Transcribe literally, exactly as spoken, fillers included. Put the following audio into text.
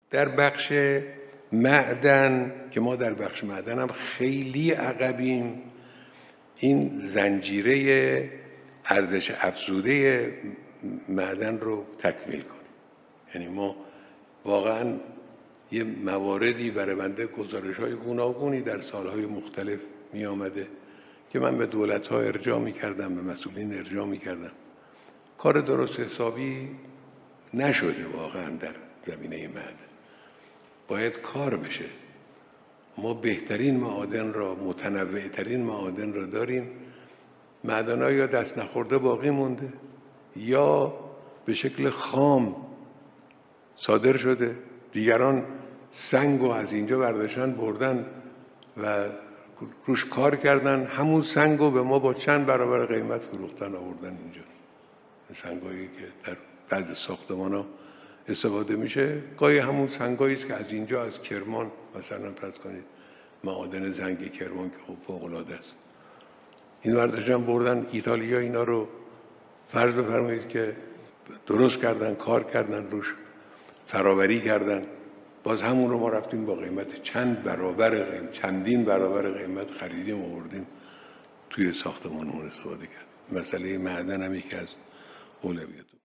در بخش معدن که ما در بخش معدن هم خیلی عقبیم، این زنجیره ارزش افزوده معدن رو تکمیل کنیم. یعنی ما واقعا یه مواردی برای بنده گزارش‌های گوناگونی در سالهای مختلف می آمده که من به دولت‌ها ارجاع می‌کردم، به مسئولین ارجاع می‌کردم. کار درست حسابی نشده واقعا در زمینه معدن. باید کار بشه. ما بهترین معادن را، متنوع‌ترین معادن را داریم. معدن‌ها یا دست نخورده باقی مونده یا به شکل خام صادر شده. دیگران سنگ رو از اینجا برداشتن بردن و روش کار کردن، همون سنگ رو به ما با چند برابر قیمت فروختن آوردن اینجا. سنگایی که در بعضی ساختمان‌ها استفاده میشه گاهی همون سنگایی است که از اینجا از کرمان مثلا فرض کنید معادن زنگ کرمان که خب فوق‌العاده است، این برداشتن بردن ایتالیا اینا رو فرض بفرمایید که درست کردن، کار کردن، روش فراوری کردن، باز همون رو ما رفتیم با قیمت چند برابر قیمت، چندین برابر قیمت خریدیم و آوردیم توی ساختمانمون استفاده کرد. مسئله معدن هم یکی از اولویات